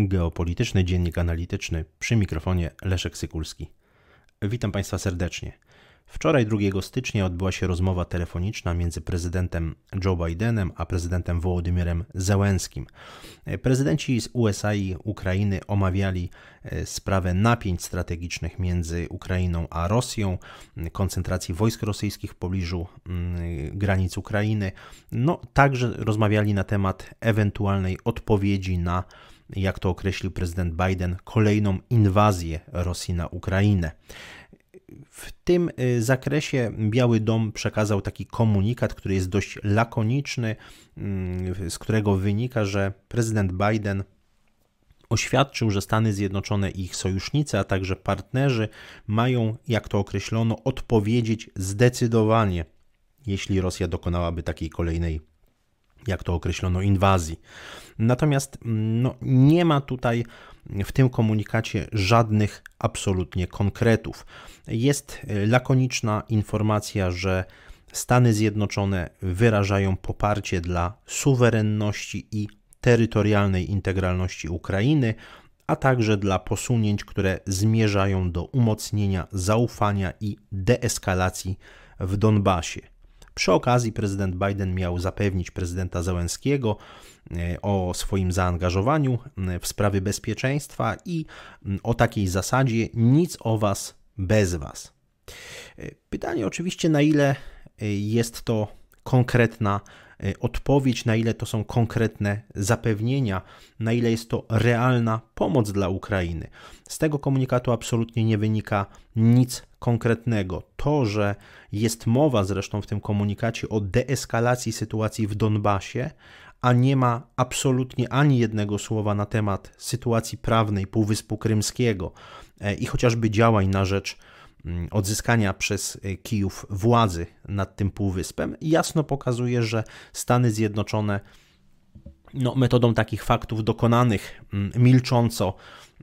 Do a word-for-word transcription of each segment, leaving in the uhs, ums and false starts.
Geopolityczny Dziennik Analityczny, przy mikrofonie Leszek Sykulski. Witam Państwa serdecznie. Wczoraj drugiego stycznia odbyła się rozmowa telefoniczna między prezydentem Joe Bidenem a prezydentem Wołodymyrem Zełenskim. Prezydenci z U S A i Ukrainy omawiali sprawę napięć strategicznych między Ukrainą a Rosją, koncentracji wojsk rosyjskich w pobliżu granic Ukrainy. No, także rozmawiali na temat ewentualnej odpowiedzi na, jak to określił prezydent Biden, kolejną inwazję Rosji na Ukrainę. W tym zakresie Biały Dom przekazał taki komunikat, który jest dość lakoniczny, z którego wynika, że prezydent Biden oświadczył, że Stany Zjednoczone i ich sojusznicy, a także partnerzy mają, jak to określono, odpowiedzieć zdecydowanie, jeśli Rosja dokonałaby takiej kolejnej, jak to określono, inwazji. Natomiast no, nie ma tutaj w tym komunikacie żadnych absolutnie konkretów. Jest lakoniczna informacja, że Stany Zjednoczone wyrażają poparcie dla suwerenności i terytorialnej integralności Ukrainy, a także dla posunięć, które zmierzają do umocnienia zaufania i deeskalacji w Donbasie. Przy okazji prezydent Biden miał zapewnić prezydenta Zełenskiego o swoim zaangażowaniu w sprawy bezpieczeństwa i o takiej zasadzie nic o was bez was. Pytanie oczywiście, na ile jest to konkretna odpowiedź, na ile to są konkretne zapewnienia, na ile jest to realna pomoc dla Ukrainy. Z tego komunikatu absolutnie nie wynika nic konkretnego. To, że jest mowa zresztą w tym komunikacie o deeskalacji sytuacji w Donbasie, a nie ma absolutnie ani jednego słowa na temat sytuacji prawnej Półwyspu Krymskiego i chociażby działań na rzecz odzyskania przez Kijów władzy nad tym półwyspem, jasno pokazuje, że Stany Zjednoczone no, metodą takich faktów dokonanych milcząco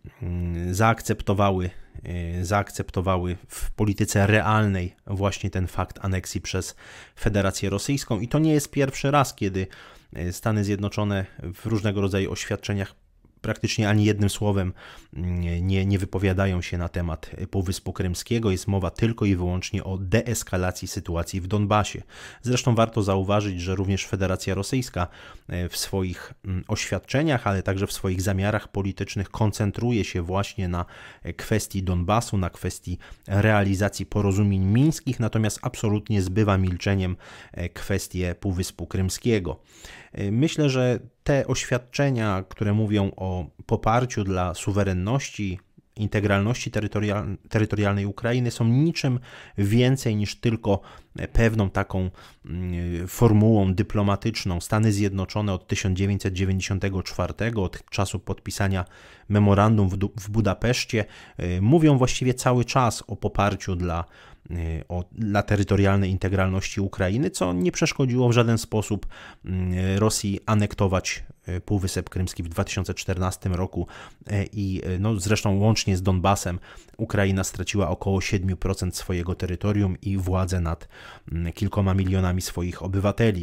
zaakceptowały, zaakceptowały w polityce realnej właśnie ten fakt aneksji przez Federację Rosyjską. I to nie jest pierwszy raz, kiedy Stany Zjednoczone w różnego rodzaju oświadczeniach praktycznie ani jednym słowem nie, nie wypowiadają się na temat Półwyspu Krymskiego. Jest mowa tylko i wyłącznie o deeskalacji sytuacji w Donbasie. Zresztą warto zauważyć, że również Federacja Rosyjska w swoich oświadczeniach, ale także w swoich zamiarach politycznych koncentruje się właśnie na kwestii Donbasu, na kwestii realizacji porozumień mińskich, natomiast absolutnie zbywa milczeniem kwestię Półwyspu Krymskiego. Myślę, że te oświadczenia, które mówią o poparciu dla suwerenności, integralności terytorial, terytorialnej Ukrainy, są niczym więcej niż tylko pewną taką formułą dyplomatyczną. Stany Zjednoczone od tysiąc dziewięćset dziewięćdziesiątego czwartego, od czasu podpisania memorandum w, w Budapeszcie, mówią właściwie cały czas o poparciu dla, o, dla terytorialnej integralności Ukrainy, co nie przeszkodziło w żaden sposób Rosji anektować Półwysep Krymski w dwa tysiące czternastym roku i no, zresztą łącznie z Donbasem Ukraina straciła około siedem procent swojego terytorium i władzę nad kilkoma milionami swoich obywateli.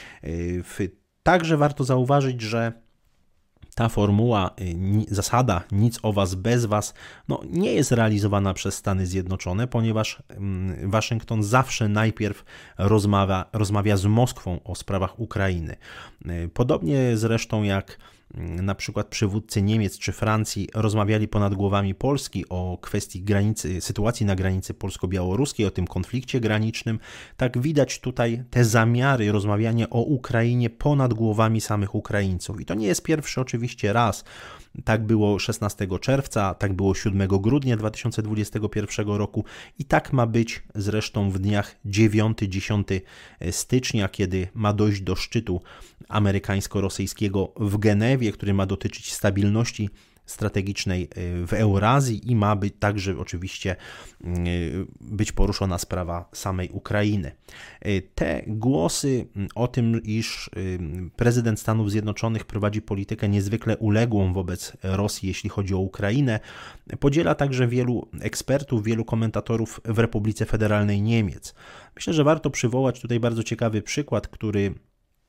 Także warto zauważyć, że ta formuła, zasada nic o was bez was, no, nie jest realizowana przez Stany Zjednoczone, ponieważ Waszyngton zawsze najpierw rozmawia, rozmawia z Moskwą o sprawach Ukrainy. Podobnie zresztą jak na przykład przywódcy Niemiec czy Francji rozmawiali ponad głowami Polski o kwestii granicy, sytuacji na granicy polsko-białoruskiej, o tym konflikcie granicznym. Tak widać tutaj te zamiary rozmawiania o Ukrainie ponad głowami samych Ukraińców. I to nie jest pierwszy oczywiście raz. Tak było szesnastego czerwca, tak było siódmego grudnia dwa tysiące dwudziestego pierwszego roku i tak ma być zresztą w dniach dziewiątego do dziesiątego stycznia, kiedy ma dojść do szczytu amerykańsko-rosyjskiego w Genewie, który ma dotyczyć stabilności strategicznej w Eurazji i ma być także oczywiście być poruszona sprawa samej Ukrainy. Te głosy o tym, iż prezydent Stanów Zjednoczonych prowadzi politykę niezwykle uległą wobec Rosji, jeśli chodzi o Ukrainę, podziela także wielu ekspertów, wielu komentatorów w Republice Federalnej Niemiec. Myślę, że warto przywołać tutaj bardzo ciekawy przykład, który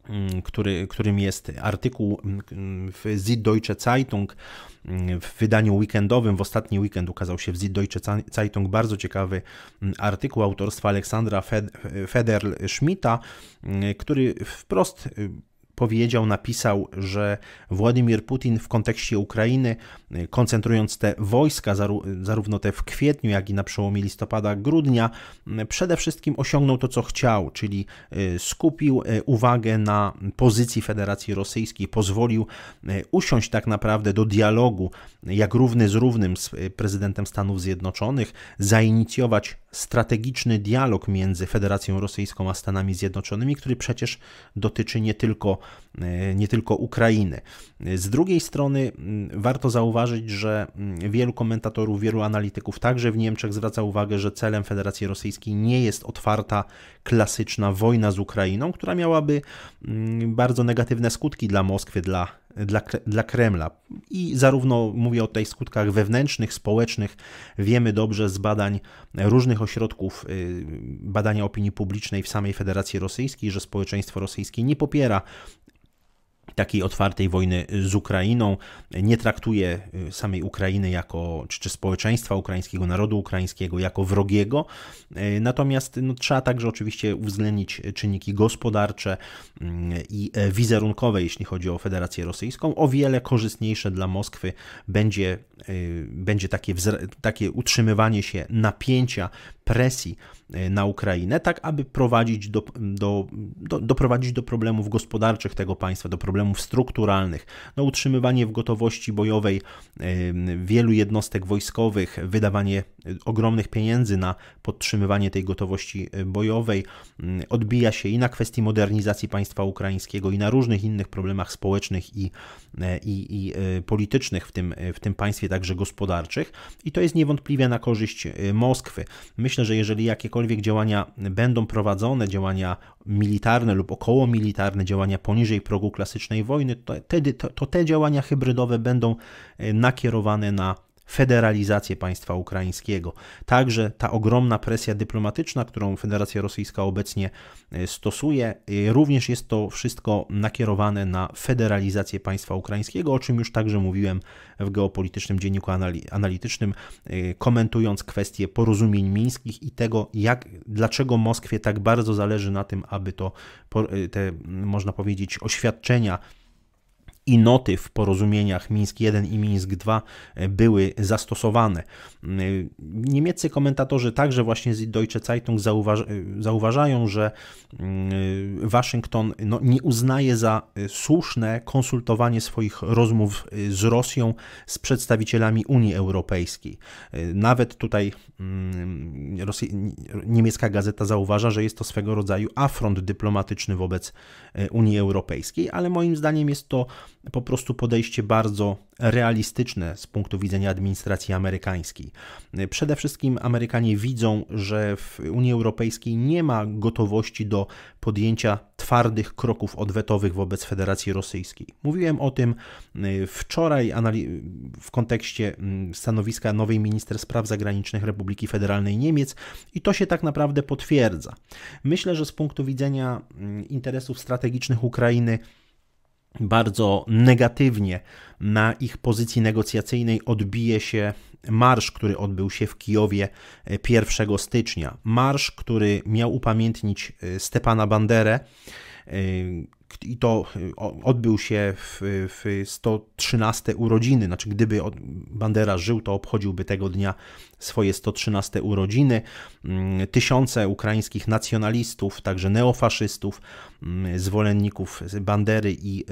który, którym jest artykuł w Süddeutsche Zeitung w wydaniu weekendowym. W ostatni weekend ukazał się w Süddeutsche Zeitung bardzo ciekawy artykuł autorstwa Aleksandra Federl-Schmidta, który wprost powiedział, napisał, że Władimir Putin w kontekście Ukrainy, koncentrując te wojska, zarówno te w kwietniu, jak i na przełomie listopada, grudnia, przede wszystkim osiągnął to, co chciał, czyli skupił uwagę na pozycji Federacji Rosyjskiej, pozwolił usiąść tak naprawdę do dialogu, jak równy z równym z prezydentem Stanów Zjednoczonych, zainicjować strategiczny dialog między Federacją Rosyjską a Stanami Zjednoczonymi, który przecież dotyczy nie tylko, nie tylko Ukrainy. Z drugiej strony warto zauważyć, że wielu komentatorów, wielu analityków także w Niemczech zwraca uwagę, że celem Federacji Rosyjskiej nie jest otwarta, klasyczna wojna z Ukrainą, która miałaby bardzo negatywne skutki dla Moskwy, dla Dla, dla Kremla. I zarówno mówię o tej skutkach wewnętrznych, społecznych, wiemy dobrze z badań różnych ośrodków badania opinii publicznej w samej Federacji Rosyjskiej, że społeczeństwo rosyjskie nie popiera takiej otwartej wojny z Ukrainą, nie traktuje samej Ukrainy jako, czy, czy społeczeństwa ukraińskiego, narodu ukraińskiego jako wrogiego. Natomiast no, trzeba także oczywiście uwzględnić czynniki gospodarcze i wizerunkowe, jeśli chodzi o Federację Rosyjską. O wiele korzystniejsze dla Moskwy będzie, będzie takie, takie utrzymywanie się napięcia, presji na Ukrainę, tak aby prowadzić do, do, do, doprowadzić do problemów gospodarczych tego państwa, do problemów strukturalnych, no, utrzymywanie w gotowości bojowej wielu jednostek wojskowych, wydawanie ogromnych pieniędzy na podtrzymywanie tej gotowości bojowej odbija się i na kwestii modernizacji państwa ukraińskiego, i na różnych innych problemach społecznych i, i, i politycznych w tym, w tym państwie, także gospodarczych, i to jest niewątpliwie na korzyść Moskwy. Myślę, że jeżeli jakiekolwiek działania będą prowadzone, działania militarne lub okołomilitarne, działania poniżej progu klasycznej wojny, to, wtedy, to, to te działania hybrydowe będą nakierowane na federalizację państwa ukraińskiego. Także ta ogromna presja dyplomatyczna, którą Federacja Rosyjska obecnie stosuje, również jest to wszystko nakierowane na federalizację państwa ukraińskiego, o czym już także mówiłem w Geopolitycznym Dzienniku Analitycznym, komentując kwestie porozumień mińskich i tego, jak, dlaczego Moskwie tak bardzo zależy na tym, aby to, te, można powiedzieć, oświadczenia i noty w porozumieniach Mińsk jeden i Mińsk dwa były zastosowane. Niemieccy komentatorzy także właśnie z Deutsche Zeitung zauważ, zauważają, że Waszyngton no, nie uznaje za słuszne konsultowanie swoich rozmów z Rosją z przedstawicielami Unii Europejskiej. Nawet tutaj Rosji, niemiecka gazeta zauważa, że jest to swego rodzaju afront dyplomatyczny wobec Unii Europejskiej, ale moim zdaniem jest to po prostu podejście bardzo realistyczne z punktu widzenia administracji amerykańskiej. Przede wszystkim Amerykanie widzą, że w Unii Europejskiej nie ma gotowości do podjęcia twardych kroków odwetowych wobec Federacji Rosyjskiej. Mówiłem o tym wczoraj w kontekście stanowiska nowej minister spraw zagranicznych Republiki Federalnej Niemiec i to się tak naprawdę potwierdza. Myślę, że z punktu widzenia interesów strategicznych Ukrainy bardzo negatywnie na ich pozycji negocjacyjnej odbije się marsz, który odbył się w Kijowie pierwszego stycznia. Marsz, który miał upamiętnić Stepana Banderę, i to odbył się w, w sto trzynaste urodziny, znaczy gdyby Bandera żył, to obchodziłby tego dnia swoje sto trzynaste urodziny. Tysiące ukraińskich nacjonalistów, także neofaszystów, zwolenników Bandery i,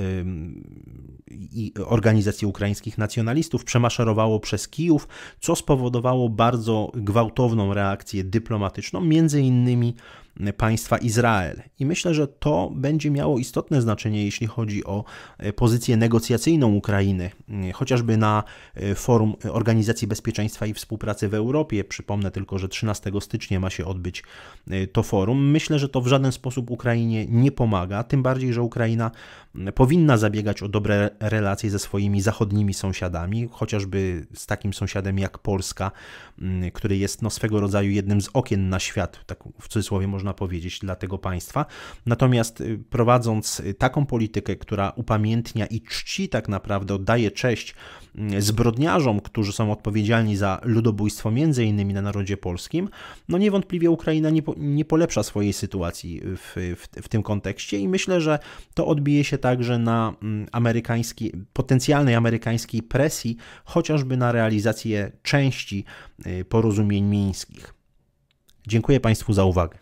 i organizacji ukraińskich nacjonalistów przemaszerowało przez Kijów, co spowodowało bardzo gwałtowną reakcję dyplomatyczną, między innymi państwa Izrael. I myślę, że to będzie miało istotne znaczenie, jeśli chodzi o pozycję negocjacyjną Ukrainy, chociażby na forum Organizacji Bezpieczeństwa i Współpracy w Europie. Przypomnę tylko, że trzynastego stycznia ma się odbyć to forum. Myślę, że to w żaden sposób Ukrainie nie pomaga, tym bardziej, że Ukraina powinna zabiegać o dobre relacje ze swoimi zachodnimi sąsiadami, chociażby z takim sąsiadem jak Polska, który jest no, swego rodzaju jednym z okien na świat, tak w cudzysłowie można można powiedzieć, dla tego państwa. Natomiast prowadząc taką politykę, która upamiętnia i czci tak naprawdę, oddaje cześć zbrodniarzom, którzy są odpowiedzialni za ludobójstwo między innymi na narodzie polskim, no niewątpliwie Ukraina nie, po, nie polepsza swojej sytuacji w, w, w tym kontekście i myślę, że to odbije się także na amerykańskiej, potencjalnej amerykańskiej presji, chociażby na realizację części porozumień mińskich. Dziękuję Państwu za uwagę.